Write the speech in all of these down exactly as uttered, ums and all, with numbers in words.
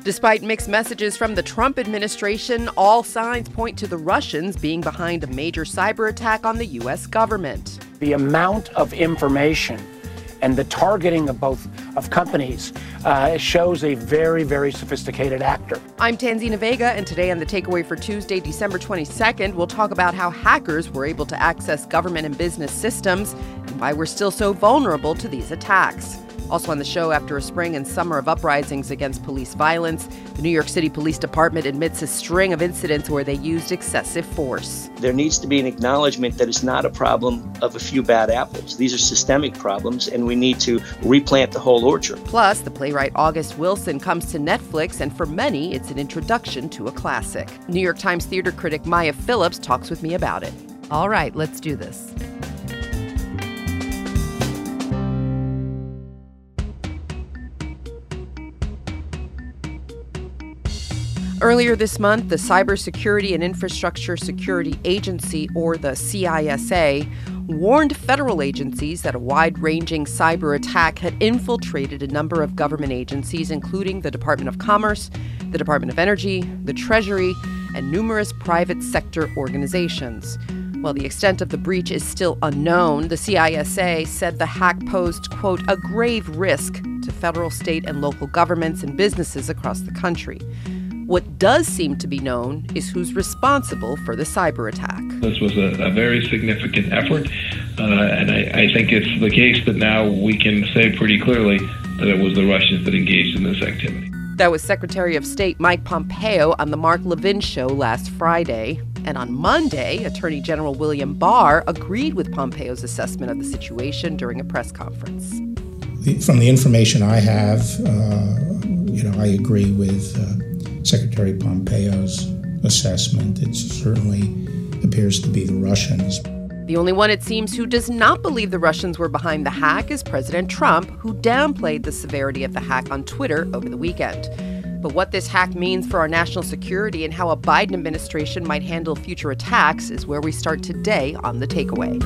Despite mixed messages from the Trump administration, all signs point to the Russians being behind a major cyber attack on the U S government. The amount of information and the targeting of both of companies uh, shows a very, very sophisticated actor. I'm Tanzina Vega, and today on The Takeaway for Tuesday, December twenty-second, we'll talk about how hackers were able to access government and business systems and why we're still so vulnerable to these attacks. Also on the show, after a spring and summer of uprisings against police violence, the New York City Police Department admits a string of incidents where they used excessive force. There needs to be an acknowledgement that it's not a problem of a few bad apples. These are systemic problems, and we need to replant the whole orchard. Plus, the playwright August Wilson comes to Netflix, and for many, it's an introduction to a classic. New York Times theater critic Maya Phillips talks with me about it. All right, let's do this. Earlier this month, the Cybersecurity and Infrastructure Security Agency, or the C I S A, warned federal agencies that a wide-ranging cyber attack had infiltrated a number of government agencies, including the Department of Commerce, the Department of Energy, the Treasury, and numerous private sector organizations. While the extent of the breach is still unknown, the C I S A said the hack posed, quote, a grave risk to federal, state, and local governments and businesses across the country. What does seem to be known is who's responsible for the cyber attack. This was a, a very significant effort, uh, and I, I think it's the case that now we can say pretty clearly that it was the Russians that engaged in this activity. That was Secretary of State Mike Pompeo on the Mark Levin show last Friday. And on Monday, Attorney General William Barr agreed with Pompeo's assessment of the situation during a press conference. The, from the information I have, uh, you know, I agree with uh, Secretary Pompeo's assessment. It certainly appears to be the Russians. The only one, it seems, who does not believe the Russians were behind the hack is President Trump, who downplayed the severity of the hack on Twitter over the weekend. But what this hack means for our national security and how a Biden administration might handle future attacks is where we start today on The Takeaway.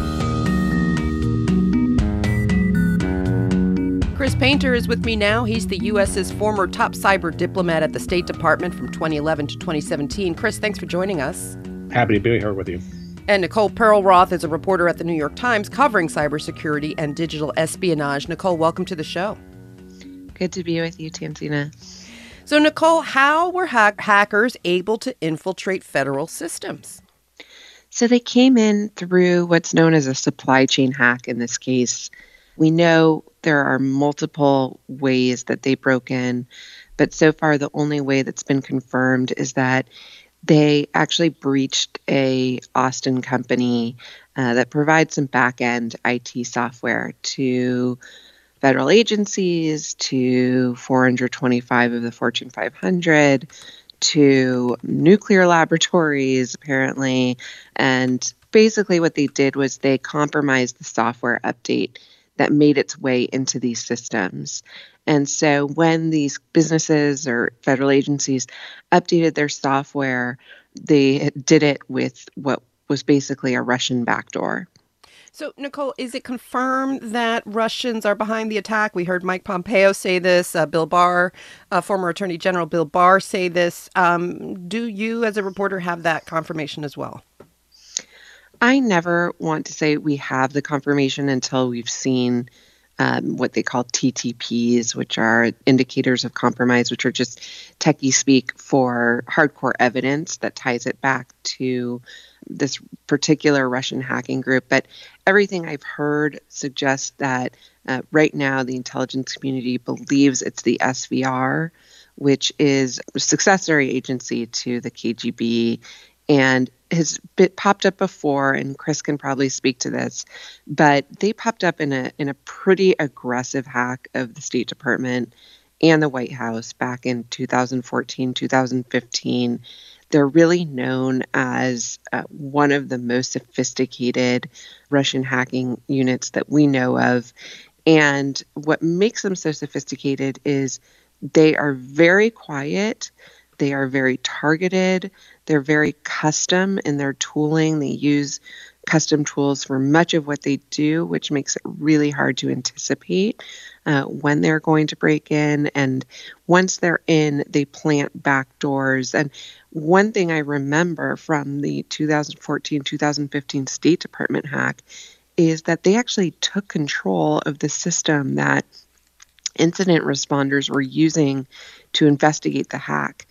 Chris Painter is with me now. He's the U S's former top cyber diplomat at the State Department from twenty eleven to twenty seventeen. Chris, thanks for joining us. Happy to be here with you. And Nicole Perlroth is a reporter at the New York Times covering cybersecurity and digital espionage. Nicole, welcome to the show. Good to be with you, Tanzina. So, Nicole, how were ha- hackers able to infiltrate federal systems? So they came in through what's known as a supply chain hack in this case. We know there are multiple ways that they broke in, but so far the only way that's been confirmed is that they actually breached a Austin company uh, that provides some back-end I T software to federal agencies, to four hundred twenty-five of the Fortune five hundred, to nuclear laboratories, apparently. And basically what they did was they compromised the software update that made its way into these systems. And so when these businesses or federal agencies updated their software, they did it with what was basically a Russian backdoor. So, Nicole, is it confirmed that Russians are behind the attack? We heard Mike Pompeo say this, uh, Bill Barr, uh, former Attorney General Bill Barr say this. Um, do you, as a reporter, have that confirmation as well? I never want to say we have the confirmation until we've seen um, what they call T T Ps, which are indicators of compromise, which are just techie speak for hardcore evidence that ties it back to this particular Russian hacking group. But everything I've heard suggests that uh, right now the intelligence community believes it's the S V R, which is a successor agency to the K G B, and has been, popped up before, and Chris can probably speak to this, but they popped up in a in a pretty aggressive hack of the State Department and the White House back in two thousand fourteen, two thousand fifteen. They're really known as uh, one of the most sophisticated Russian hacking units that we know of. And what makes them so sophisticated is they are very quiet. They are very targeted. They're very custom in their tooling. They use custom tools for much of what they do, which makes it really hard to anticipate uh, when they're going to break in. And once they're in, they plant backdoors. And one thing I remember from the two thousand fourteen two thousand fifteen State Department hack is that they actually took control of the system that incident responders were using to investigate the hack.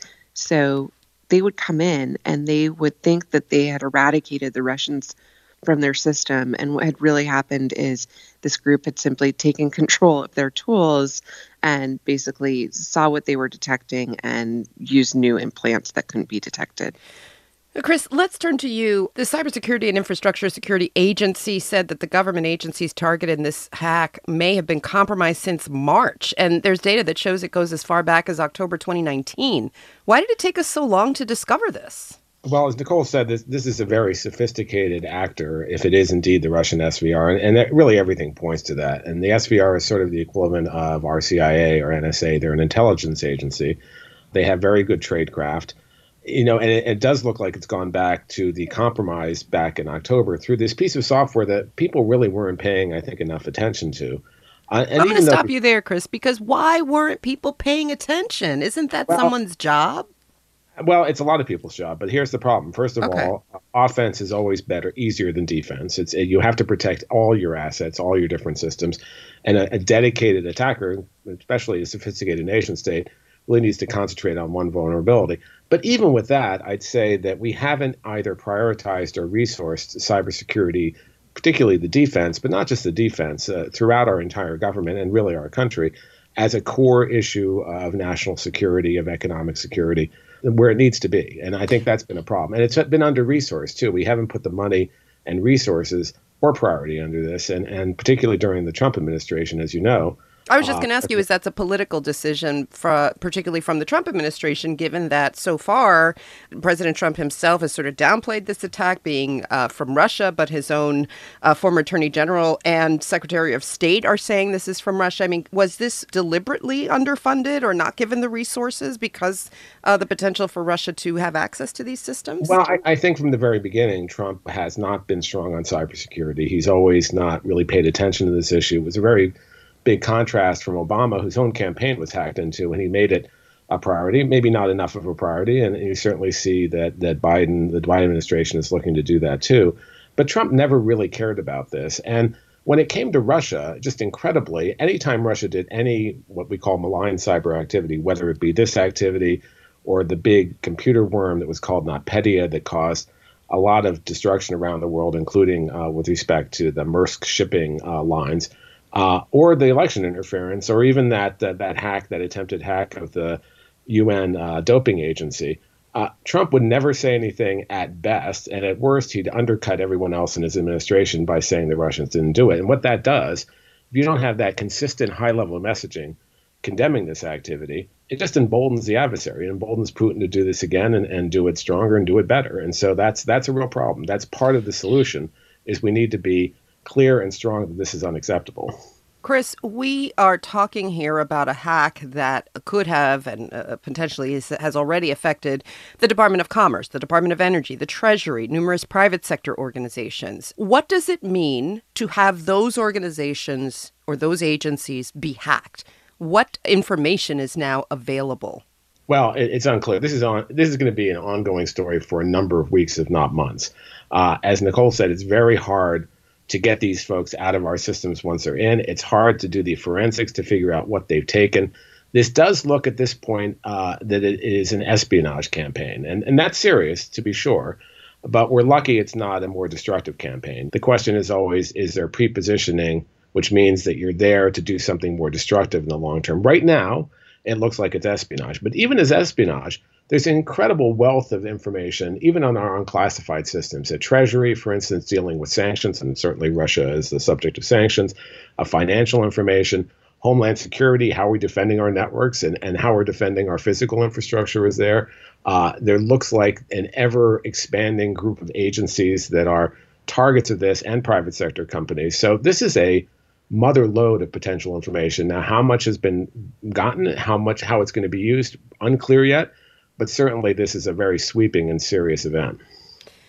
So they would come in and they would think that they had eradicated the Russians from their system. And what had really happened is this group had simply taken control of their tools and basically saw what they were detecting and used new implants that couldn't be detected. Chris, let's turn to you. The Cybersecurity and Infrastructure Security Agency said that the government agencies targeted in this hack may have been compromised since March. And there's data that shows it goes as far back as October twenty nineteen. Why did it take us so long to discover this? Well, as Nicole said, this, this is a very sophisticated actor, if it is indeed the Russian S V R. And, and that really everything points to that. And the S V R is sort of the equivalent of our C I A or N S A. They're an intelligence agency. They have very good tradecraft. You know, and it, it does look like it's gone back to the compromise back in October through this piece of software that people really weren't paying, I think, enough attention to. Uh, and I'm going to stop though, you there, Chris, because why weren't people paying attention? Isn't that well, someone's job? Well, it's a lot of people's job, but here's the problem. First of okay. all, offense is always better, easier than defense. It's you have to protect all your assets, all your different systems, and a, a dedicated attacker, especially a sophisticated nation state, really needs to concentrate on one vulnerability. But even with that, I'd say that we haven't either prioritized or resourced cybersecurity, particularly the defense, but not just the defense, uh, throughout our entire government and really our country, as a core issue of national security, of economic security, where it needs to be. And I think that's been a problem. And it's been under-resourced, too. We haven't put the money and resources or priority under this, and, and particularly during the Trump administration, as you know. I was just going to ask you, is that's a political decision, for, particularly from the Trump administration, given that so far President Trump himself has sort of downplayed this attack being uh, from Russia, but his own uh, former Attorney General and Secretary of State are saying this is from Russia. I mean, was this deliberately underfunded or not given the resources because uh, the potential for Russia to have access to these systems? Well, I, I think from the very beginning, Trump has not been strong on cybersecurity. He's always not really paid attention to this issue. It was a very big contrast from Obama, whose own campaign was hacked into, and he made it a priority, maybe not enough of a priority. And you certainly see that that Biden, the Biden administration is looking to do that too. But Trump never really cared about this. And when it came to Russia, just incredibly, anytime Russia did any what we call malign cyber activity, whether it be this activity or the big computer worm that was called NotPetya that caused a lot of destruction around the world, including uh, with respect to the Maersk shipping uh, lines, Uh, or the election interference, or even that uh, that hack, that attempted hack of the U N uh, doping agency, uh, Trump would never say anything at best, and at worst, he'd undercut everyone else in his administration by saying the Russians didn't do it. And what that does, if you don't have that consistent high-level messaging condemning this activity, it just emboldens the adversary. It emboldens Putin to do this again and, and do it stronger and do it better. And so that's that's a real problem. That's part of the solution, is we need to be clear and strong that this is unacceptable. Chris, we are talking here about a hack that could have and uh, potentially is, has already affected the Department of Commerce, the Department of Energy, the Treasury, numerous private sector organizations. What does it mean to have those organizations or those agencies be hacked? What information is now available? Well, it, it's unclear. This is on. This is going to be an ongoing story for a number of weeks, if not months. Uh, as Nicole said, it's very hard to get these folks out of our systems once they're in. It's hard to do the forensics to figure out what they've taken. This does look at this point uh, that it is an espionage campaign, and, and that's serious, to be sure, but we're lucky it's not a more destructive campaign. The question is always, is there pre-positioning, which means that you're there to do something more destructive in the long term? Right now, it looks like it's espionage, but even as espionage, there's an incredible wealth of information, even on our unclassified systems. At Treasury, for instance, dealing with sanctions, and certainly Russia is the subject of sanctions, uh, financial information, Homeland Security, how we're defending our networks and, and how we're defending our physical infrastructure is there. Uh, there looks like an ever-expanding group of agencies that are targets of this, and private sector companies. So this is a mother lode of potential information. Now, how much has been gotten, how much, how it's going to be used, unclear yet. But certainly this is a very sweeping and serious event.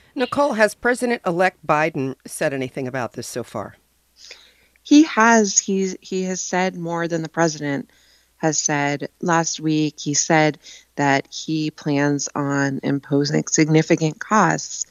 Nicole, has President-elect Biden said anything about this so far? He has. He's, he has said more than the president has said. Last week, he said that he plans on imposing significant costs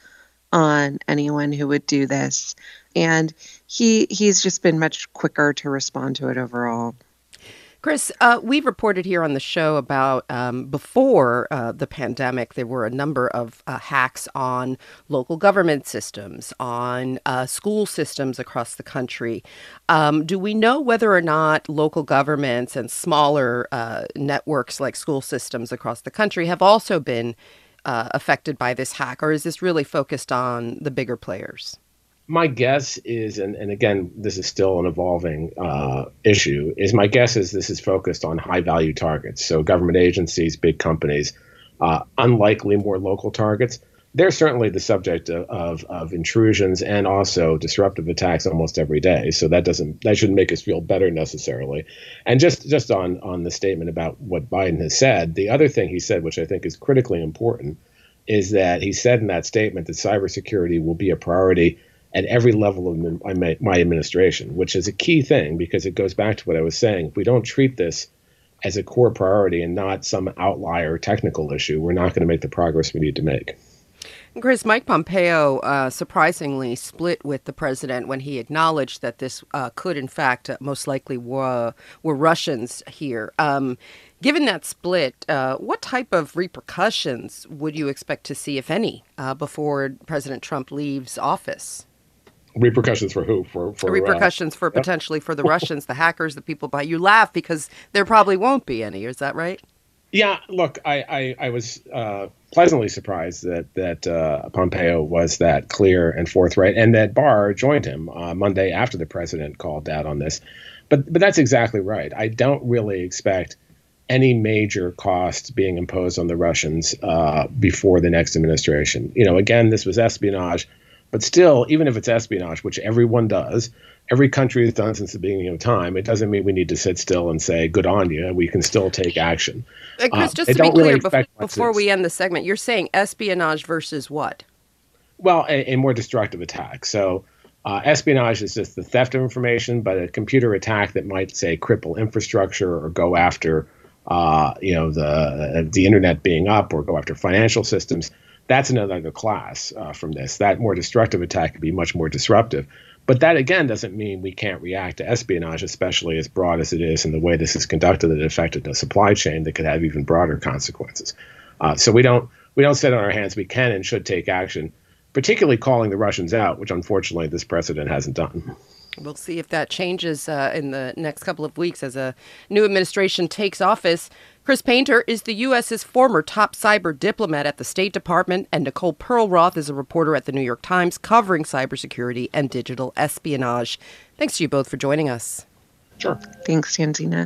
on anyone who would do this. And he he's just been much quicker to respond to it overall. Chris, uh, we've reported here on the show about um, before uh, the pandemic, there were a number of uh, hacks on local government systems, on uh, school systems across the country. Um, do we know whether or not local governments and smaller uh, networks like school systems across the country have also been uh, affected by this hack, or is this really focused on the bigger players? My guess is, and, and again, this is still an evolving uh, issue, is my guess is this is focused on high value targets. So government agencies, big companies, uh, unlikely more local targets. They're certainly the subject of, of, of intrusions and also disruptive attacks almost every day. So that doesn't that shouldn't make us feel better necessarily. And just just on, on the statement about what Biden has said, the other thing he said, which I think is critically important, is that he said in that statement that cybersecurity will be a priority at every level of my, my administration, which is a key thing because it goes back to what I was saying. If we don't treat this as a core priority and not some outlier technical issue, we're not going to make the progress we need to make. Chris, Mike Pompeo uh, surprisingly split with the president when he acknowledged that this uh, could, in fact, uh, most likely were, were Russians here. Um, given that split, uh, what type of repercussions would you expect to see, if any, uh, before President Trump leaves office? Repercussions for who? For, for repercussions uh, for potentially for the Russians, the hackers, the people by you laugh because there probably won't be any. Is that right? Yeah. Look, I I, I was uh, pleasantly surprised that that uh, Pompeo was that clear and forthright, and that Barr joined him uh, Monday after the president called out on this. But but that's exactly right. I don't really expect any major costs being imposed on the Russians uh, before the next administration. You know, again, this was espionage. But still, even if it's espionage, which everyone does, every country has done since the beginning of time, it doesn't mean we need to sit still and say, good on you. We can still take action. Uh, Chris, just uh, to be clear, really before, before we end the segment, you're saying espionage versus what? Well, a, a more destructive attack. So uh, espionage is just the theft of information, but a computer attack that might, say, cripple infrastructure or go after, uh, you know, the the internet being up or go after financial systems. That's another class uh, from this. That more destructive attack could be much more disruptive. But that, again, doesn't mean we can't react to espionage, especially as broad as it is and the way this is conducted that affected the supply chain that could have even broader consequences. Uh, so we don't we don't sit on our hands. We can and should take action, particularly calling the Russians out, which unfortunately this president hasn't done. We'll see if that changes uh, in the next couple of weeks as a new administration takes office. Chris Painter is the U S's former top cyber diplomat at the State Department, and Nicole Perlroth is a reporter at the New York Times covering cybersecurity and digital espionage. Thanks to you both for joining us. Sure. Thanks, Jensina.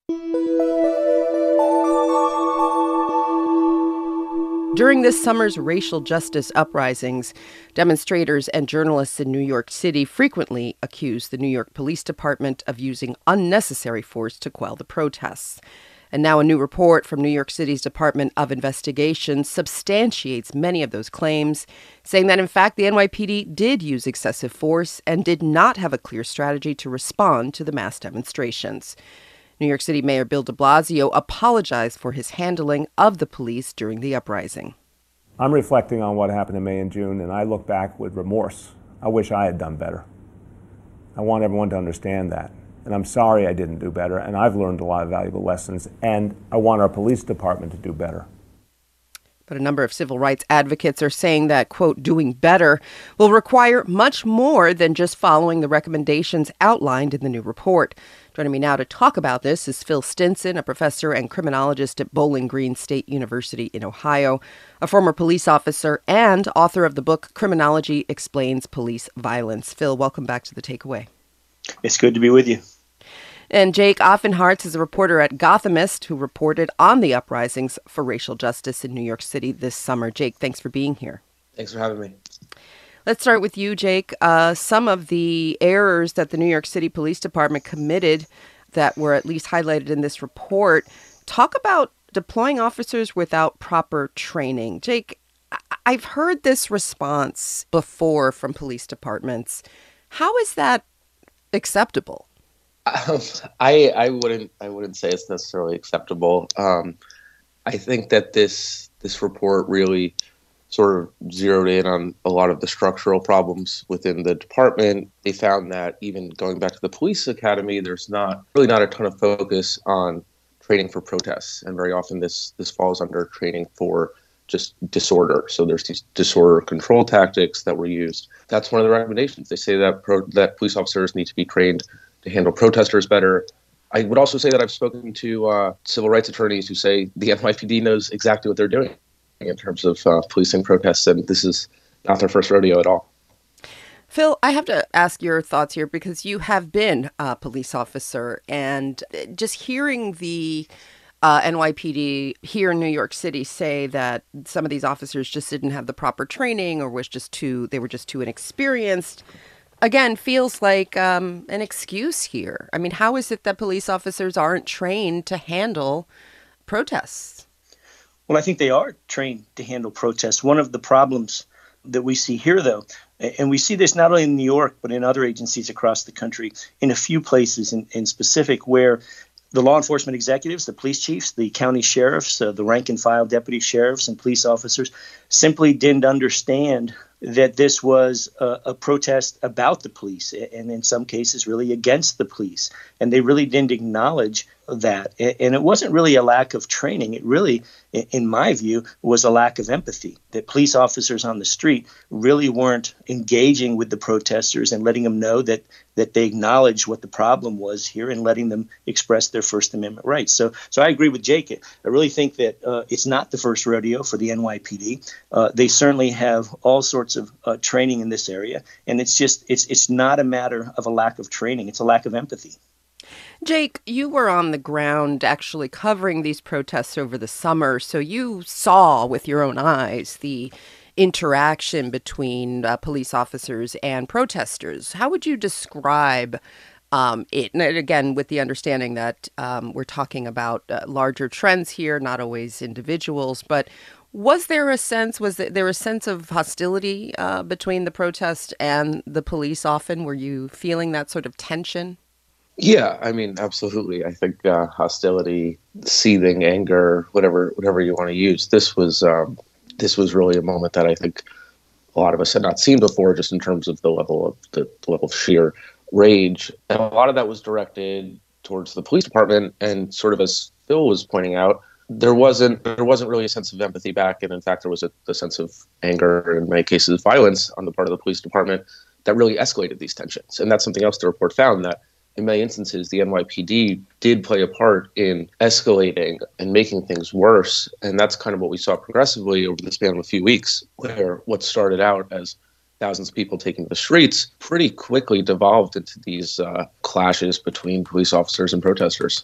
During this summer's racial justice uprisings, demonstrators and journalists in New York City frequently accused the New York Police Department of using unnecessary force to quell the protests. And now a new report from New York City's Department of Investigation substantiates many of those claims, saying that, in fact, the N Y P D did use excessive force and did not have a clear strategy to respond to the mass demonstrations. New York City Mayor Bill de Blasio apologized for his handling of the police during the uprising. I'm reflecting on what happened in May and June, and I look back with remorse. I wish I had done better. I want everyone to understand that. And I'm sorry I didn't do better, and I've learned a lot of valuable lessons, and I want our police department to do better. But a number of civil rights advocates are saying that, quote, doing better will require much more than just following the recommendations outlined in the new report. Joining me now to talk about this is Phil Stinson, a professor and criminologist at Bowling Green State University in Ohio, a former police officer and author of the book Criminology Explains Police Violence. Phil, welcome back to The Takeaway. It's good to be with you. And Jake Offenhartz is a reporter at Gothamist who reported on the uprisings for racial justice in New York City this summer. Jake, thanks for being here. Thanks for having me. Let's start with you, Jake. Uh, some of the errors that the New York City Police Department committed that were at least highlighted in this report. Talk about deploying officers without proper training. Jake, I've heard this response before from police departments. How is that acceptable? Um, I I wouldn't I wouldn't say it's necessarily acceptable. Um, I think that this this report really sort of zeroed in on a lot of the structural problems within the department. They found that even going back to the police academy, there's not really not a ton of focus on training for protests, and very often this this falls under training for just disorder. So there's these disorder control tactics that were used. That's one of the recommendations. They say that pro, that police officers need to be trained to handle protesters better. I would also say that I've spoken to uh, civil rights attorneys who say the N Y P D knows exactly what they're doing in terms of uh, policing protests, and this is not their first rodeo at all. Phil, I have to ask your thoughts here because you have been a police officer, and just hearing the uh, N Y P D here in New York City say that some of these officers just didn't have the proper training or was just too, they were just too inexperienced, again, feels like um, an excuse here. I mean, how is it that police officers aren't trained to handle protests? Well, I think they are trained to handle protests. One of the problems that we see here, though, and we see this not only in New York, but in other agencies across the country, in a few places in, in specific, where the law enforcement executives, the police chiefs, the county sheriffs, uh, the rank and file deputy sheriffs and police officers simply didn't understand that this was a, a protest about the police, and in some cases really against the police. And they really didn't acknowledge that. And it wasn't really a lack of training. It really, in my view, was a lack of empathy, that police officers on the street really weren't engaging with the protesters and letting them know that that they acknowledged what the problem was here and letting them express their First Amendment rights. So so I agree with Jake. I really think that uh, it's not the first rodeo for the N Y P D. Uh, they certainly have all sorts of uh, training in this area. And it's just it's it's not a matter of a lack of training. It's a lack of empathy. Jake, you were on the ground actually covering these protests over the summer, so you saw with your own eyes the interaction between uh, police officers and protesters. How would you describe um, it? And again, with the understanding that um, we're talking about uh, larger trends here, not always individuals, but was there a sense, was there a sense of hostility uh, between the protest and the police often? Were you feeling that sort of tension? Yeah, I mean, absolutely. I think uh, hostility, seething, anger, whatever whatever you want to use. This was um, this was really a moment that I think a lot of us had not seen before, just in terms of the level of the, the level of sheer rage. And a lot of that was directed towards the police department. And sort of as Phil was pointing out, there wasn't there wasn't really a sense of empathy back, and in fact, there was a, a sense of anger, in many cases, violence on the part of the police department that really escalated these tensions. And that's something else the report found, that in many instances, the N Y P D did play a part in escalating and making things worse. And that's kind of what we saw progressively over the span of a few weeks, where what started out as thousands of people taking to the streets pretty quickly devolved into these uh, clashes between police officers and protesters.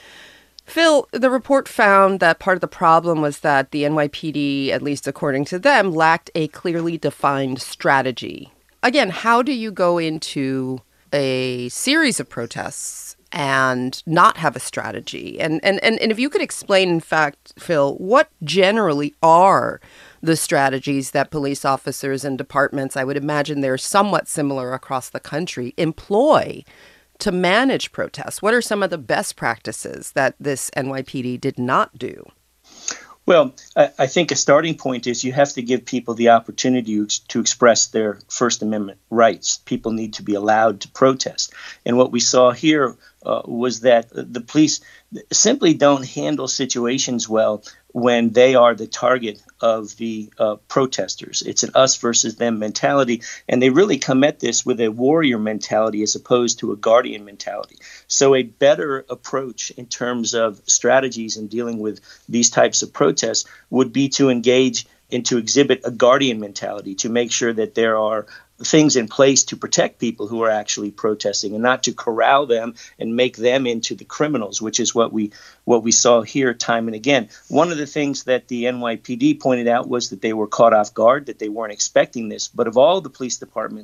Phil, the report found that part of the problem was that the N Y P D, at least according to them, lacked a clearly defined strategy. Again, how do you go into a series of protests and not have a strategy? And, and, and, and if you could explain, in fact, Phil, what generally are the strategies that police officers and departments, I would imagine they're somewhat similar across the country, employ to manage protests? What are some of the best practices that this N Y P D did not do? Well, I, I think a starting point is you have to give people the opportunity to express their First Amendment rights. People need to be allowed to protest. And what we saw here uh, was that the police simply don't handle situations well when they are the target of the uh, protesters. It's an us versus them mentality, and they really come at this with a warrior mentality as opposed to a guardian mentality. So a better approach in terms of strategies in dealing with these types of protests would be to engage and to exhibit a guardian mentality, to make sure that there are things in place to protect people who are actually protesting, and not to corral them and make them into the criminals, which is what we what we saw here time and again. One of the things that the N Y P D pointed out was that they were caught off guard, that they weren't expecting this. But of all the police departments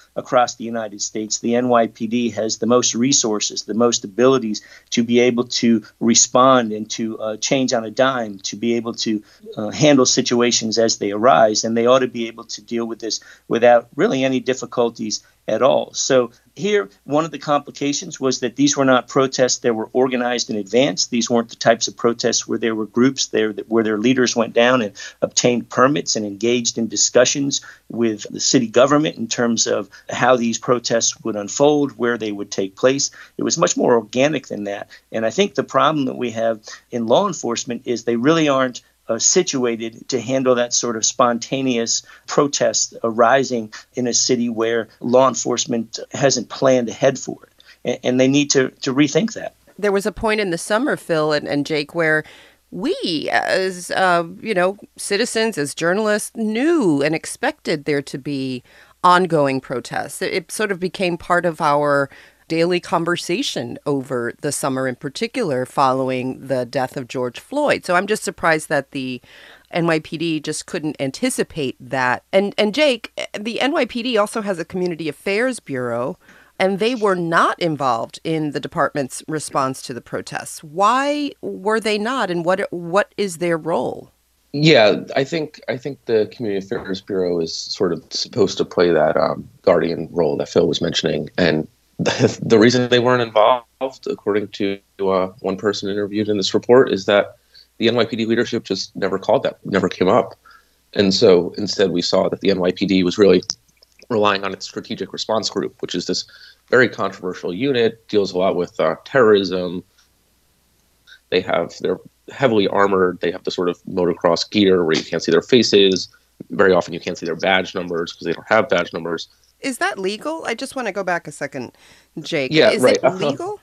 across the United States. The N Y P D has the most resources, the most abilities to be able to respond and to uh, change on a dime, to be able to uh, handle situations as they arise. And they ought to be able to deal with this without really any difficulties at all. So here, one of the complications was that these were not protests that were organized in advance. These weren't the types of protests where there were groups there that, where their leaders went down and obtained permits and engaged in discussions with the city government in terms of how these protests would unfold, where they would take place. It was much more organic than that. And I think the problem that we have in law enforcement is they really aren't Uh, situated to handle that sort of spontaneous protest arising in a city where law enforcement hasn't planned ahead for it. And, and they need to, to rethink that. There was a point in the summer, Phil and, and Jake, where we as, uh, you know, citizens, as journalists, knew and expected there to be ongoing protests. It, it sort of became part of our daily conversation over the summer, in particular, following the death of George Floyd. So I'm just surprised that the N Y P D just couldn't anticipate that. And and Jake, the N Y P D also has a community affairs bureau, and they were not involved in the department's response to the protests. Why were they not, and what what is their role? Yeah, I think I think the Community Affairs Bureau is sort of supposed to play that um, guardian role that Phil was mentioning, and The, the reason they weren't involved, according to uh, one person interviewed in this report, is that the N Y P D leadership just never called that, never came up. And so instead we saw that the N Y P D was really relying on its strategic response group, which is this very controversial unit, deals a lot with uh, terrorism. They have, they're heavily armored. They have the sort of motocross gear where you can't see their faces. Very often you can't see their badge numbers because they don't have badge numbers. Is that legal? I just want to go back a second, Jake. Yeah, Is right. it legal?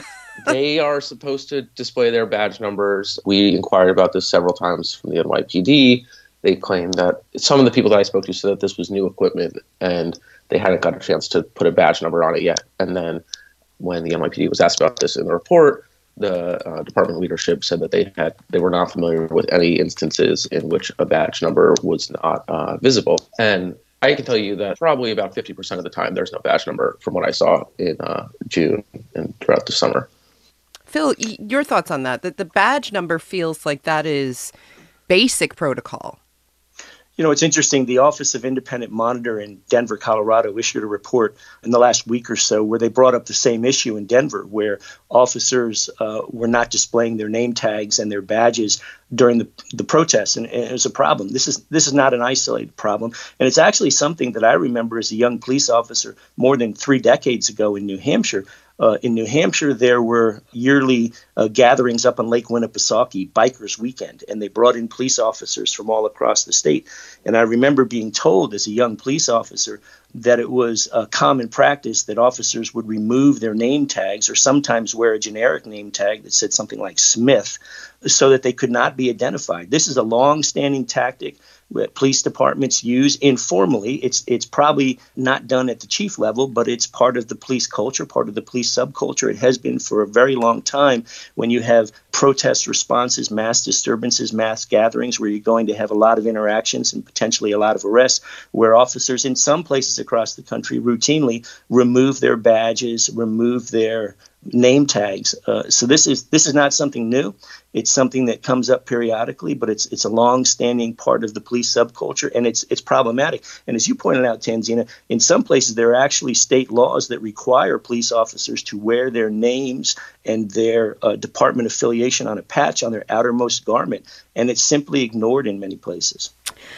They are supposed to display their badge numbers. We inquired about this several times from the N Y P D. They claimed that some of the people that I spoke to said that this was new equipment and they hadn't got a chance to put a badge number on it yet. And then when the N Y P D was asked about this in the report, the uh, department leadership said that they had they were not familiar with any instances in which a badge number was not uh, visible. And I can tell you that probably about fifty percent of the time there's no badge number from what I saw in uh, June and throughout the summer. Phil, your thoughts on that? That the badge number feels like that is basic protocol. You know, it's interesting. The Office of Independent Monitor in Denver, Colorado, issued a report in the last week or so where they brought up the same issue in Denver, where officers uh, were not displaying their name tags and their badges during the, the protests, and, and it was a problem. This is this is not an isolated problem, and it's actually something that I remember as a young police officer more than three decades ago in New Hampshire. Uh, in New Hampshire, there were yearly uh, gatherings up on Lake Winnipesaukee, Bikers Weekend, and they brought in police officers from all across the state. And I remember being told as a young police officer that it was a common practice that officers would remove their name tags or sometimes wear a generic name tag that said something like Smith so that they could not be identified. This is a long-standing tactic that police departments use informally. It's it's probably not done at the chief level, but it's part of the police culture, part of the police subculture. It has been for a very long time when you have protest responses, mass disturbances, mass gatherings, where you're going to have a lot of interactions and potentially a lot of arrests, where officers in some places across the country routinely remove their badges, remove their name tags. Uh, so this is this is not something new. It's something that comes up periodically, but it's it's a long-standing part of the police subculture, and it's it's problematic. And as you pointed out, Tanzina, in some places there are actually state laws that require police officers to wear their names and their uh, department affiliation on a patch on their outermost garment, and it's simply ignored in many places.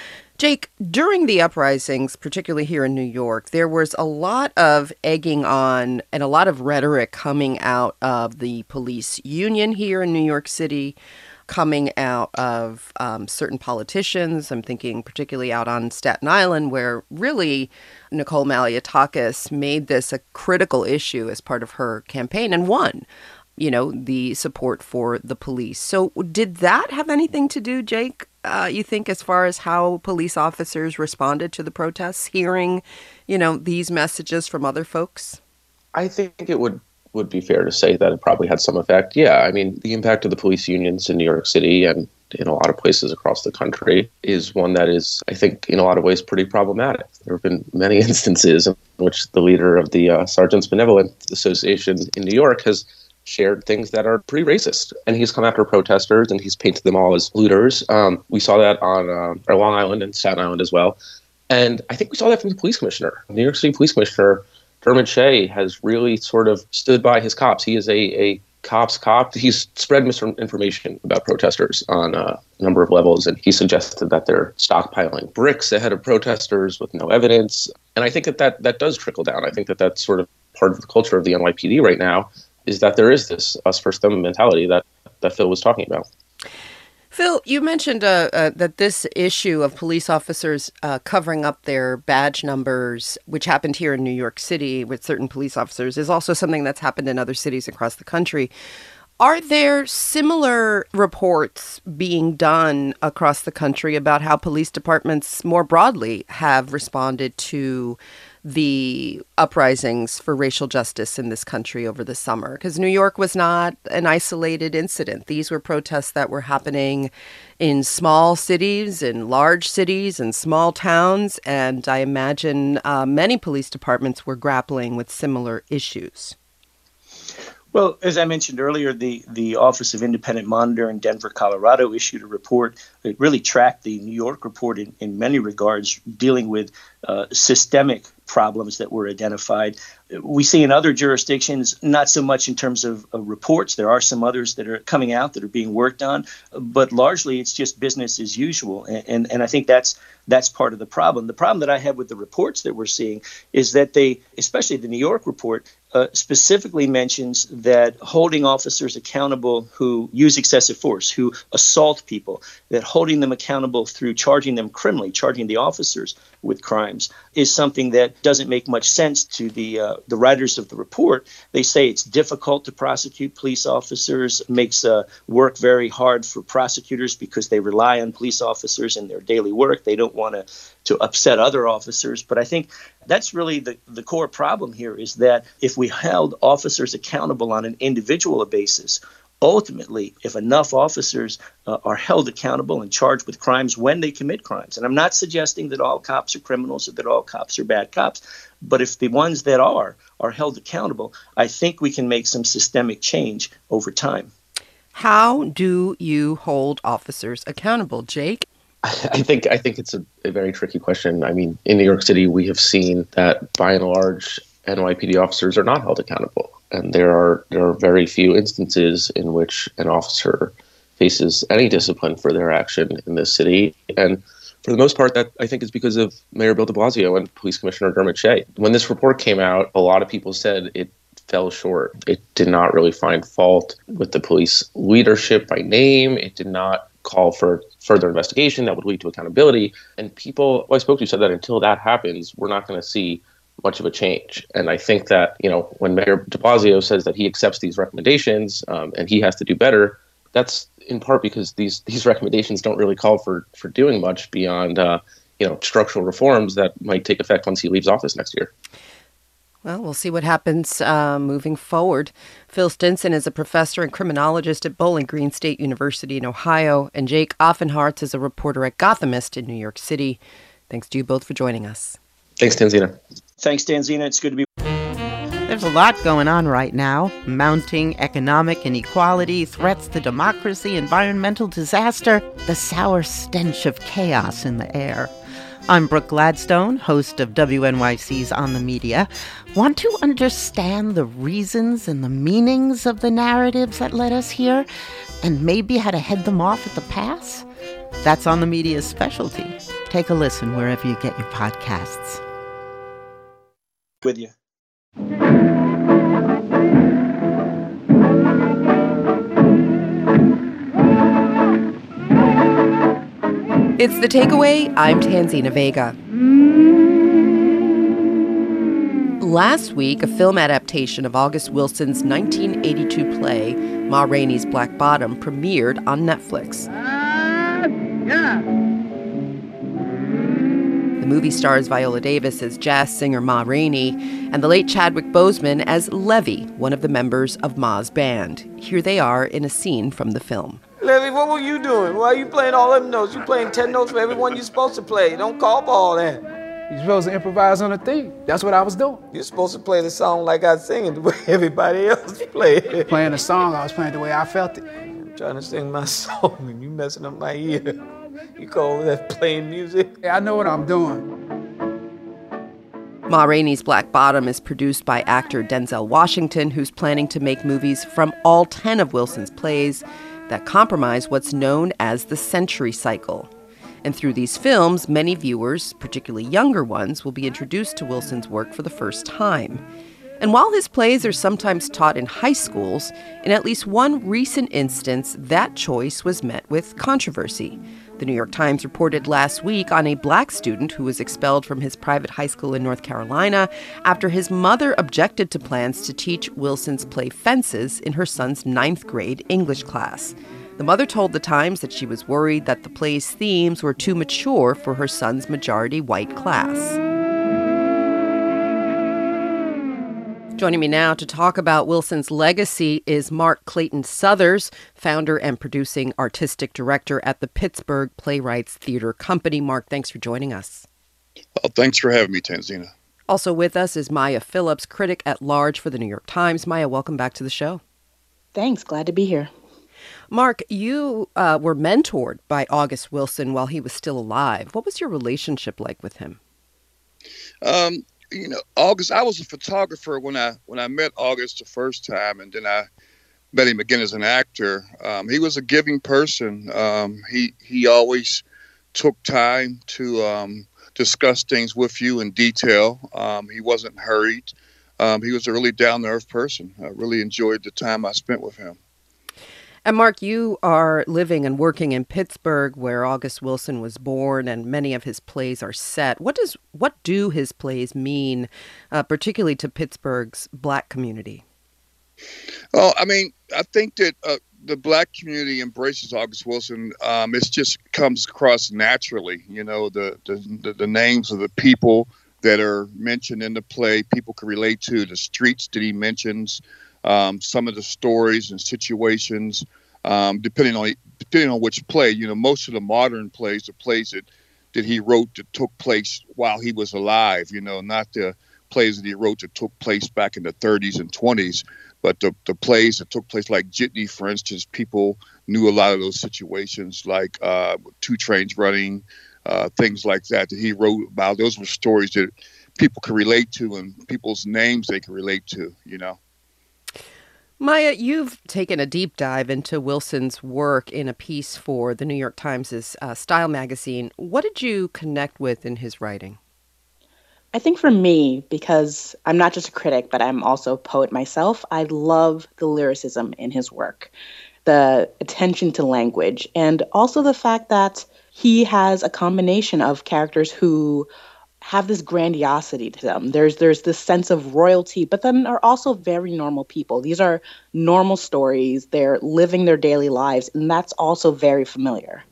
Jake, during the uprisings, particularly here in New York, there was a lot of egging on and a lot of rhetoric coming out of the police union here in New York City, coming out of um, certain politicians. I'm thinking particularly out on Staten Island, where really Nicole Malliotakis made this a critical issue as part of her campaign and won, you know, the support for the police. So did that have anything to do, Jake, Uh, you think, as far as how police officers responded to the protests, hearing, you know, these messages from other folks? I think it would, would be fair to say that it probably had some effect. Yeah, I mean, the impact of the police unions in New York City and in a lot of places across the country is one that is, I think, in a lot of ways pretty problematic. There have been many instances in which the leader of the uh, Sergeants Benevolent Association in New York has shared things that are pretty racist. And he's come after protesters and he's painted them all as looters. Um, we saw that on uh, Long Island and Staten Island as well. And I think we saw that from the police commissioner. New York City Police Commissioner Dermot Shea has really sort of stood by his cops. He is a, a cop's cop. He's spread misinformation about protesters on a number of levels, and he suggested that they're stockpiling bricks ahead of protesters with no evidence. And I think that that, that does trickle down. I think that that's sort of part of the culture of the N Y P D right now, is that there is this us versus them mentality that, that Phil was talking about. Phil, you mentioned uh, uh, that this issue of police officers uh, covering up their badge numbers, which happened here in New York City with certain police officers, is also something that's happened in other cities across the country. Are there similar reports being done across the country about how police departments more broadly have responded to the uprisings for racial justice in this country over the summer? Because New York was not an isolated incident. These were protests that were happening in small cities, in large cities, in small towns, and I imagine uh, many police departments were grappling with similar issues. Well, as I mentioned earlier, the, the Office of Independent Monitor in Denver, Colorado issued a report that really tracked the New York report in, in many regards, dealing with uh, systemic problems that were identified. We see in other jurisdictions, not so much in terms of uh, reports. There are some others that are coming out that are being worked on, but largely it's just business as usual. And, and, and I think that's that's part of the problem. The problem that I have with the reports that we're seeing is that they, especially the New York report, Uh, specifically mentions that holding officers accountable who use excessive force, who assault people, that holding them accountable through charging them criminally, charging the officers with crimes, is something that doesn't make much sense to the uh, the writers of the report. They say it's difficult to prosecute police officers, makes uh, work very hard for prosecutors because they rely on police officers in their daily work. They don't want to to upset other officers. But I think that's really the, the core problem here, is that if we held officers accountable on an individual basis, ultimately, if enough officers uh, are held accountable and charged with crimes when they commit crimes, and I'm not suggesting that all cops are criminals or that all cops are bad cops, but if the ones that are are held accountable, I think we can make some systemic change over time. How do you hold officers accountable, Jake? I think I think it's a, a very tricky question. I mean, in New York City, we have seen that by and large, N Y P D officers are not held accountable, and there are there are very few instances in which an officer faces any discipline for their action in this city. And for the most part, that I think is because of Mayor Bill de Blasio and Police Commissioner Dermot Shea. When this report came out, a lot of people said it fell short. It did not really find fault with the police leadership by name. It did not call for further investigation that would lead to accountability. And people who I spoke to said that until that happens, we're not going to see much of a change. And I think that, you know, when Mayor de Blasio says that he accepts these recommendations um, and he has to do better, that's in part because these these recommendations don't really call for for doing much beyond, uh, you know, structural reforms that might take effect once he leaves office next year. Well, we'll see what happens uh, moving forward. Phil Stinson is a professor and criminologist at Bowling Green State University in Ohio, and Jake Offenhartz is a reporter at Gothamist in New York City. Thanks to you both for joining us. Thanks, Tanzina. Thanks, Tanzina. It's good to be. There's a lot going on right now. Mounting economic inequality, threats to democracy, environmental disaster, the sour stench of chaos in the air. I'm Brooke Gladstone, host of W N Y C's On the Media. Want to understand the reasons and the meanings of the narratives that led us here, and maybe how to head them off at the pass? That's On the Media's specialty. Take a listen wherever you get your podcasts. With you. It's The Takeaway. I'm Tanzina Vega. Last week, a film adaptation of August Wilson's nineteen eighty-two play, Ma Rainey's Black Bottom, premiered on Netflix. Uh, yeah. The movie stars Viola Davis as jazz singer Ma Rainey and the late Chadwick Boseman as Levy, one of the members of Ma's band. Here they are in a scene from the film. Levy, what were you doing? Why are you playing all them notes? You playing ten notes for everyone you're supposed to play. Don't call for all that. You're supposed to improvise on a theme. That's what I was doing. You're supposed to play the song like I sing it, the way everybody else play it. Playing the song, I was playing the way I felt it. I'm trying to sing my song and you messing up my ear. You call that playing music? Yeah, I know what I'm doing. Ma Rainey's Black Bottom is produced by actor Denzel Washington, who's planning to make movies from all ten of Wilson's plays that comprise what's known as the century cycle. And through these films, many viewers, particularly younger ones, will be introduced to Wilson's work for the first time. And while his plays are sometimes taught in high schools, in at least one recent instance, that choice was met with controversy. The New York Times reported last week on a black student who was expelled from his private high school in North Carolina after his mother objected to plans to teach Wilson's play Fences in her son's ninth grade English class. The mother told the Times that she was worried that the play's themes were too mature for her son's majority white class. Joining me now to talk about Wilson's legacy is Mark Clayton Southers, founder and producing artistic director at the Pittsburgh Playwrights Theater Company. Mark, thanks for joining us. Oh, thanks for having me, Tanzina. Also with us is Maya Phillips, critic at large for the New York Times. Maya, welcome back to the show. Thanks. Glad to be here. Mark, you uh, were mentored by August Wilson while he was still alive. What was your relationship like with him? Um, you know, August, I was a photographer when I when I met August the first time, and then I met him again as an actor. Um, he was a giving person. Um, he he always took time to um, discuss things with you in detail. Um, he wasn't hurried. Um, he was a really down-to-earth person. I really enjoyed the time I spent with him. And Mark, you are living and working in Pittsburgh, where August Wilson was born, and many of his plays are set. What does what do his plays mean, uh, particularly to Pittsburgh's Black community? Well, I mean, I think that uh, the Black community embraces August Wilson. Um, it just comes across naturally. You know, the, the the names of the people that are mentioned in the play, people can relate to the streets that he mentions. Um, some of the stories and situations, um, depending on depending on which play. You know, most of the modern plays, the plays that, that he wrote that took place while he was alive. You know, not the plays that he wrote that took place back in the thirties and twenties, but the, the plays that took place, like Jitney, for instance. People knew a lot of those situations, like uh, Two Trains Running, uh, things like that that he wrote about. Those were stories that people could relate to, and people's names they could relate to. You know. Maya, you've taken a deep dive into Wilson's work in a piece for the New York Times' uh, Style magazine. What did you connect with in his writing? I think for me, because I'm not just a critic, but I'm also a poet myself, I love the lyricism in his work, the attention to language, and also the fact that he has a combination of characters who have this grandiosity to them. There's there's this sense of royalty, but then are also very normal people. These are normal stories. They're living their daily lives, and that's also very familiar.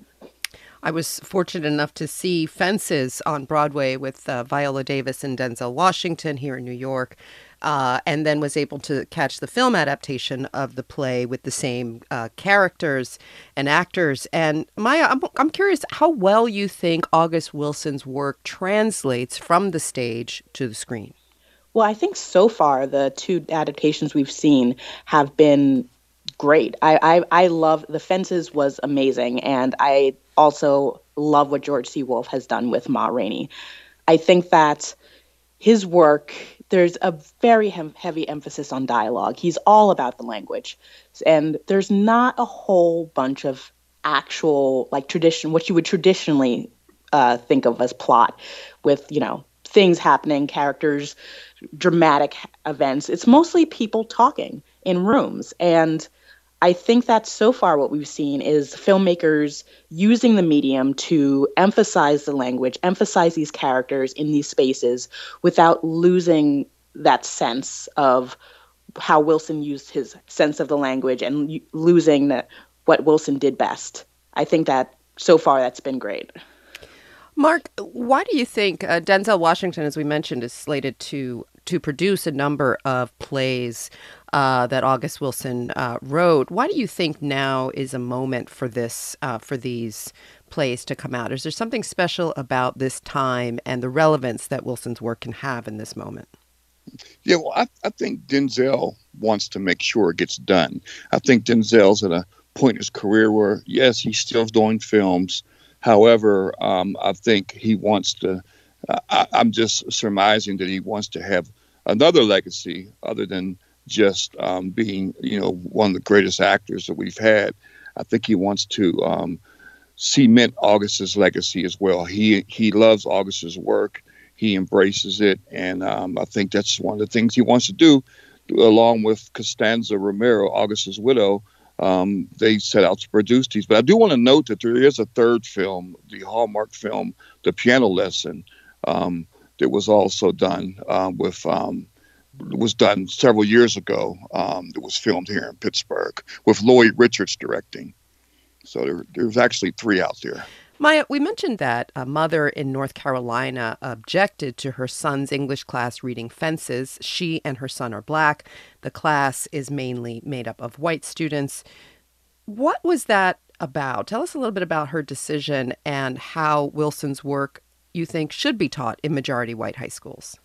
I was fortunate enough to see Fences on Broadway with uh, Viola Davis and Denzel Washington here in New York, uh, and then was able to catch the film adaptation of the play with the same uh, characters and actors. And Maya, I'm, I'm curious how well you think August Wilson's work translates from the stage to the screen. Well, I think so far the two adaptations we've seen have been great. I, I, I love The Fences was amazing, and I also love what George C. Wolfe has done with Ma Rainey. I think that his work, there's a very he- heavy emphasis on dialogue. He's all about the language. And there's not a whole bunch of actual, like, tradition, what you would traditionally uh, think of as plot with, you know, things happening, characters, dramatic events. It's mostly people talking in rooms. And I think that so far what we've seen is filmmakers using the medium to emphasize the language, emphasize these characters in these spaces without losing that sense of how Wilson used his sense of the language and losing that what Wilson did best. I think that so far that's been great. Mark, why do you think uh, Denzel Washington, as we mentioned, is slated to to produce a number of plays uh, that August Wilson uh, wrote? Why do you think now is a moment for this, uh, for these plays to come out? Is there something special about this time and the relevance that Wilson's work can have in this moment? Yeah, well, I, I think Denzel wants to make sure it gets done. I think Denzel's at a point in his career where, yes, he's still doing films. However, um, I think he wants to, uh, I, I'm just surmising that he wants to have another legacy other than just um, being, you know, one of the greatest actors that we've had. I think he wants to um, cement August's legacy as well. He he loves August's work. He embraces it, and um, I think that's one of the things he wants to do, along with Costanza Romero, August's widow. Um, they set out to produce these. But I do want to note that there is a third film, the Hallmark film, The Piano Lesson, um, that was also done uh, with um, was done several years ago. Um, it was filmed here in Pittsburgh with Lloyd Richards directing. So there, there's actually three out there. Maya, we mentioned that a mother in North Carolina objected to her son's English class reading Fences. She and her son are Black. The class is mainly made up of white students. What was that about? Tell us a little bit about her decision and how Wilson's work you think should be taught in majority white high schools.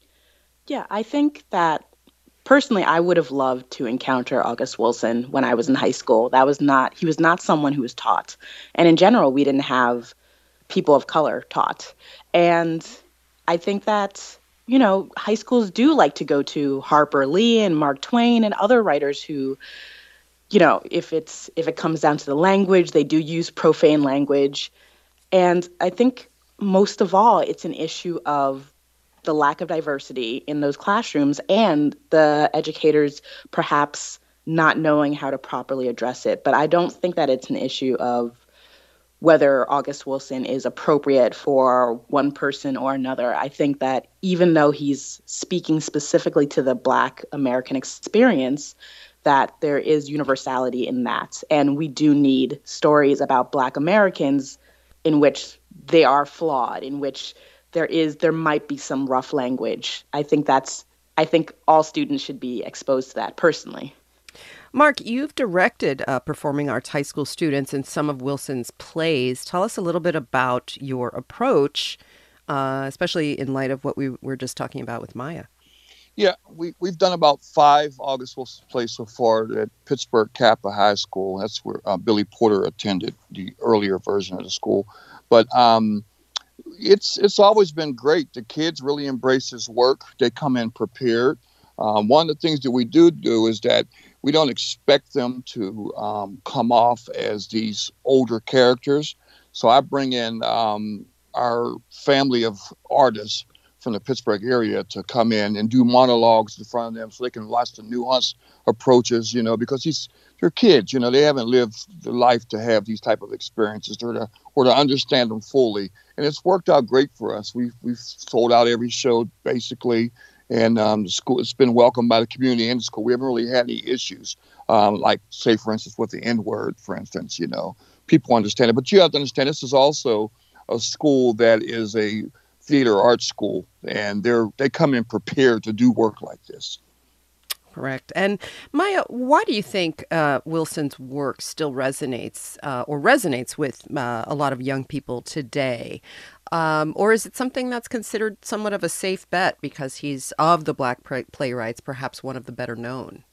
Yeah, I think that personally, I would have loved to encounter August Wilson when I was in high school. That was not, he was not someone who was taught. And in general, we didn't have people of color taught. And I think that, you know, high schools do like to go to Harper Lee and Mark Twain and other writers who, you know, if it's, if it comes down to the language, they do use profane language. And I think most of all, it's an issue of the lack of diversity in those classrooms and the educators perhaps not knowing how to properly address it. But I don't think that it's an issue of whether August Wilson is appropriate for one person or another. I think that even though he's speaking specifically to the Black American experience, that there is universality in that. And we do need stories about Black Americans in which they are flawed, in which there is, there might be some rough language. I think that's, I think all students should be exposed to that personally. Mark, you've directed uh, performing arts high school students in some of Wilson's plays. Tell us a little bit about your approach, uh, especially in light of what we were just talking about with Maya. Yeah, we, we've done about five August Wilson plays so far at Pittsburgh Kappa High School. That's where uh, Billy Porter attended, the earlier version of the school. But um, it's it's always been great. The kids really embrace his work. They come in prepared. Um, one of the things that we do do is that we don't expect them to um, come off as these older characters. So I bring in um, our family of artists from the Pittsburgh area to come in and do monologues in front of them so they can watch the nuanced approaches, you know, because these they're kids, you know, they haven't lived the life to have these type of experiences or to, or to understand them fully. And it's worked out great for us. We've, we've sold out every show basically. And um, the school, it's been welcomed by the community and the school. We haven't really had any issues, um, like, say, for instance, with the N-word, for instance, you know, people understand it. But you have to understand this is also a school that is a theater arts school, and they're they come in prepared to do work like this. Correct. And Maya, why do you think uh, Wilson's work still resonates uh, or resonates with uh, a lot of young people today? Um, or is it something that's considered somewhat of a safe bet because he's of the Black playwrights, perhaps one of the better known?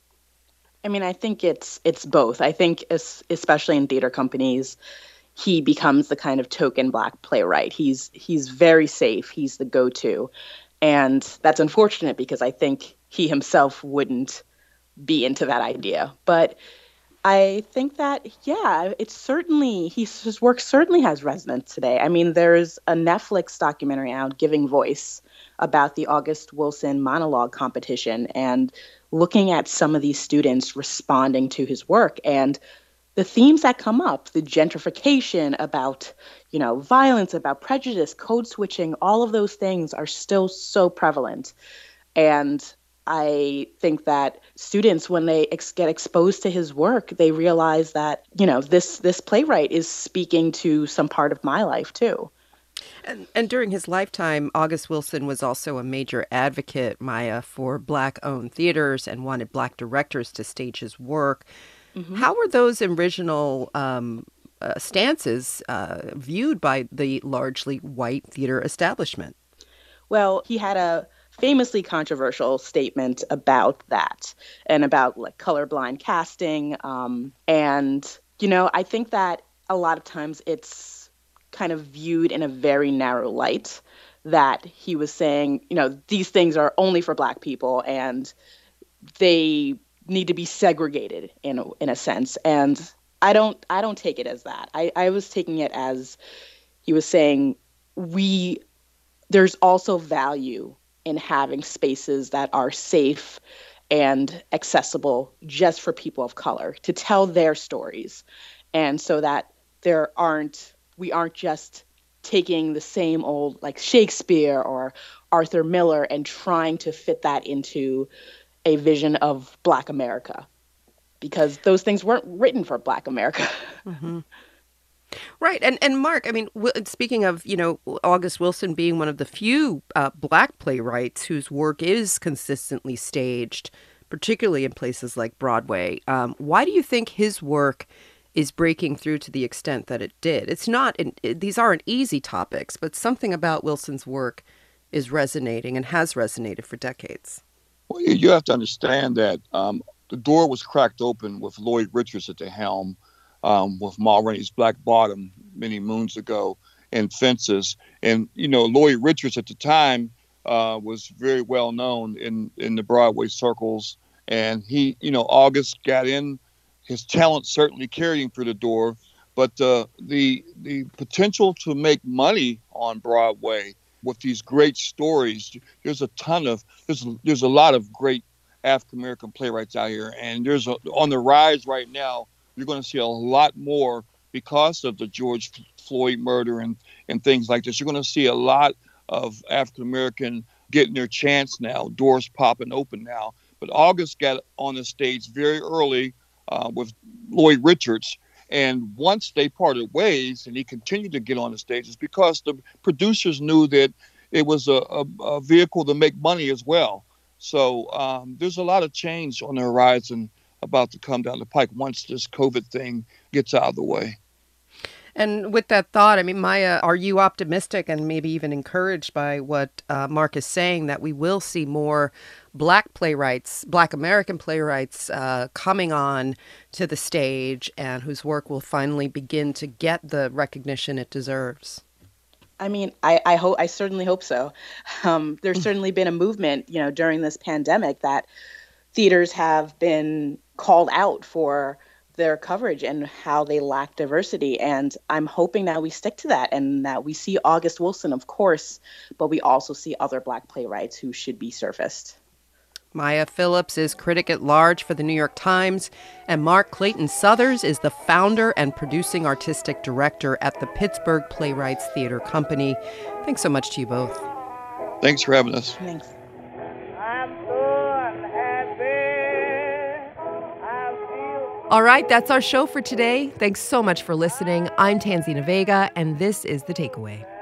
I mean, I think it's it's both. I think especially in theater companies, he becomes the kind of token Black playwright. He's he's very safe. He's the go-to. And that's unfortunate because I think he himself wouldn't be into that idea. But I think that, yeah, it's certainly, he's, his work certainly has resonance today. I mean, there's a Netflix documentary out, Giving Voice, about the August Wilson monologue competition and looking at some of these students responding to his work. And the themes that come up, the gentrification, about, you know, violence, about prejudice, code switching, all of those things are still so prevalent. And I think that students, when they ex- get exposed to his work, they realize that, you know, this this playwright is speaking to some part of my life too. And, and during his lifetime, August Wilson was also a major advocate, Maya, for Black-owned theaters and wanted Black directors to stage his work. Mm-hmm. How were those original um, uh, stances uh, viewed by the largely white theater establishment. Well, he had a famously controversial statement about that and about like colorblind casting. Um, and, you know, I think that a lot of times it's kind of viewed in a very narrow light, that he was saying, you know, these things are only for Black people and they need to be segregated in a, in a sense. And I don't I don't take it as that. I, I was taking it as he was saying we there's also value in having spaces that are safe and accessible just for people of color to tell their stories. And so that there aren't we aren't just taking the same old like Shakespeare or Arthur Miller and trying to fit that into a vision of Black America, because those things weren't written for Black America. Mm-hmm. Right. And and Mark, I mean, w- speaking of, you know, August Wilson being one of the few uh, Black playwrights whose work is consistently staged, particularly in places like Broadway, um, why do you think his work is breaking through to the extent that it did? It's not, it, these aren't easy topics, but something about Wilson's work is resonating and has resonated for decades. Well, you have to understand that um, the door was cracked open with Lloyd Richards at the helm, um, with Ma Rainey's Black Bottom many moons ago, and Fences. And, you know, Lloyd Richards at the time uh, was very well known in, in the Broadway circles. And he, you know, August got in, his talent certainly carried him through the door, but uh, the the potential to make money on Broadway with these great stories, there's a ton of there's there's a lot of great African American playwrights out here, and there's a, on the rise right now. You're going to see a lot more because of the George Floyd murder and and things like this. You're going to see a lot of African American getting their chance now, doors popping open now. But August got on the stage very early. Uh, with Lloyd Richards. And once they parted ways and he continued to get on the stage, it's because the producers knew that it was a, a, a vehicle to make money as well. So um, there's a lot of change on the horizon about to come down the pike once this COVID thing gets out of the way. And with that thought, I mean, Maya, are you optimistic and maybe even encouraged by what uh, Mark is saying, that we will see more Black playwrights, Black American playwrights uh, coming on to the stage and whose work will finally begin to get the recognition it deserves? I mean, I, I hope, I certainly hope so. Um, there's certainly been a movement, you know, during this pandemic that theaters have been called out for their coverage and how they lack diversity. And I'm hoping that we stick to that and that we see August Wilson, of course, but we also see other Black playwrights who should be surfaced. Maya Phillips is critic at large for the New York Times, and Mark Clayton Suthers is the founder and producing artistic director at the Pittsburgh Playwrights Theater Company. Thanks so much to you both. Thanks for having us. Thanks. All right, that's our show for today. Thanks so much for listening. I'm Tanzina Vega, and this is The Takeaway.